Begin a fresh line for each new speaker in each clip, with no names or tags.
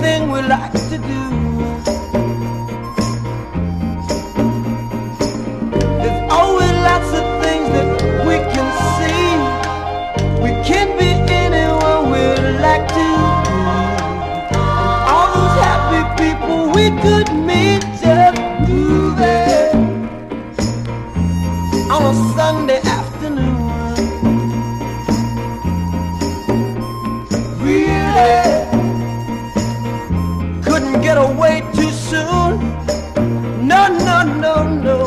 anything we like to do. There's always lots of things that we can see. We can be anyone we'd like to be. All those happy people we could meet just moving on a Sunday afternoon. Really couldn't get away too soon. No, no, no, no.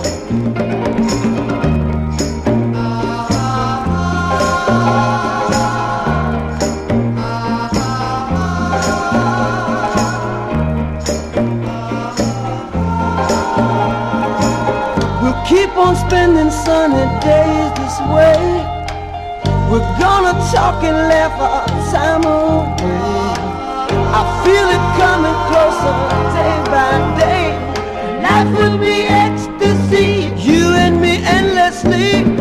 We'll keep on spending sunny days this way. We're gonna talk and laugh our time away. I feel it coming closer day by day. Life will be ecstasy, you and me endlessly.